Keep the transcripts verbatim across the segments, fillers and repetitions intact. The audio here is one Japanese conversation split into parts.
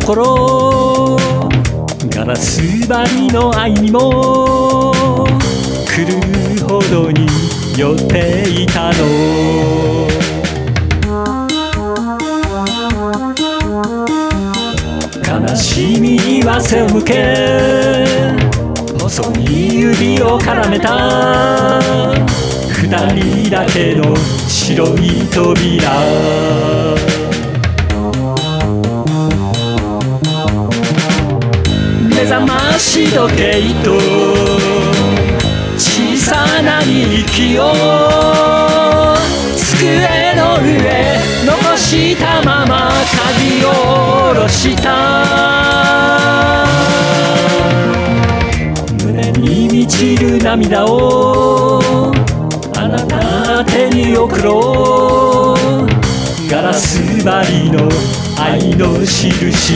心ガラス張りの愛にも来るほどに酔っていたの。悲しみには背を向け細い指を絡めた二人だけの白い扉。目覚まし時計と小さな日記を机の上残したまま鍵を下ろした。胸に満ちる涙をあなた手に送ろう。ガラス張りの愛の印。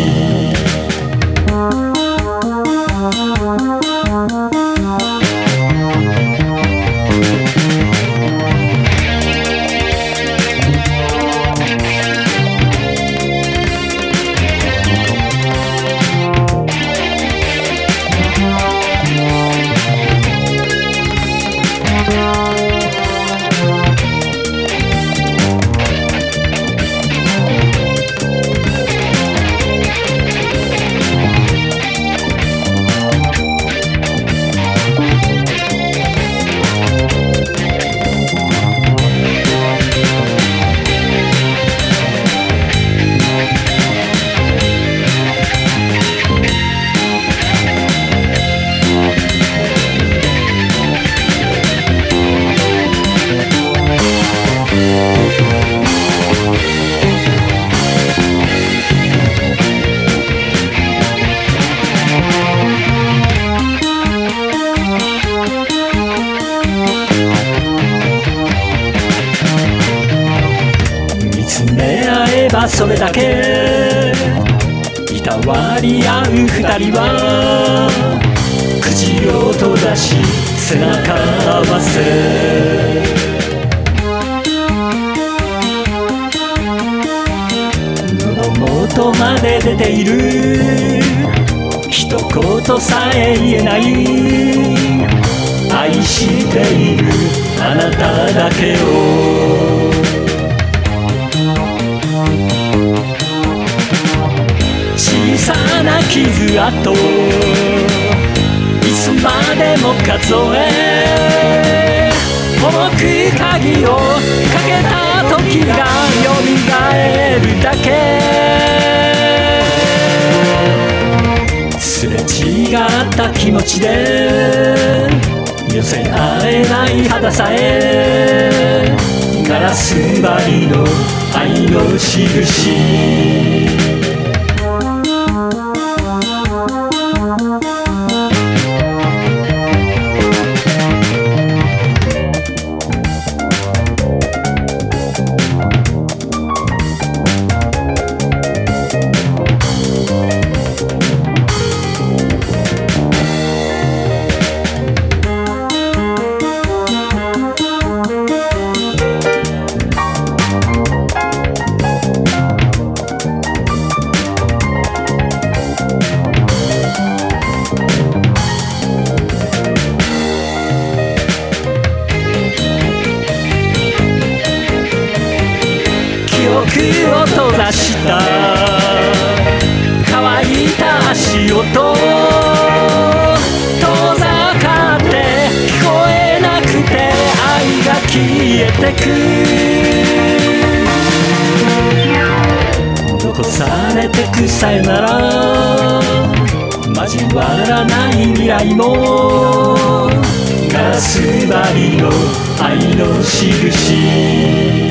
それだけいたわり合う二人は口を閉ざし背中合わせ。喉元まで出ている一言さえ言えない愛しているあなただけを。小さな傷跡いつまでも数え重く鍵をかけた時がよみがえるだけ。すれ違った気持ちで寄せ合えない肌さえガラス張りの愛の印。記憶を閉ざした乾いた足音遠ざかって聞こえなくて愛が消えてく。残されてくさよなら交わらない未来もガラス張りの愛の印。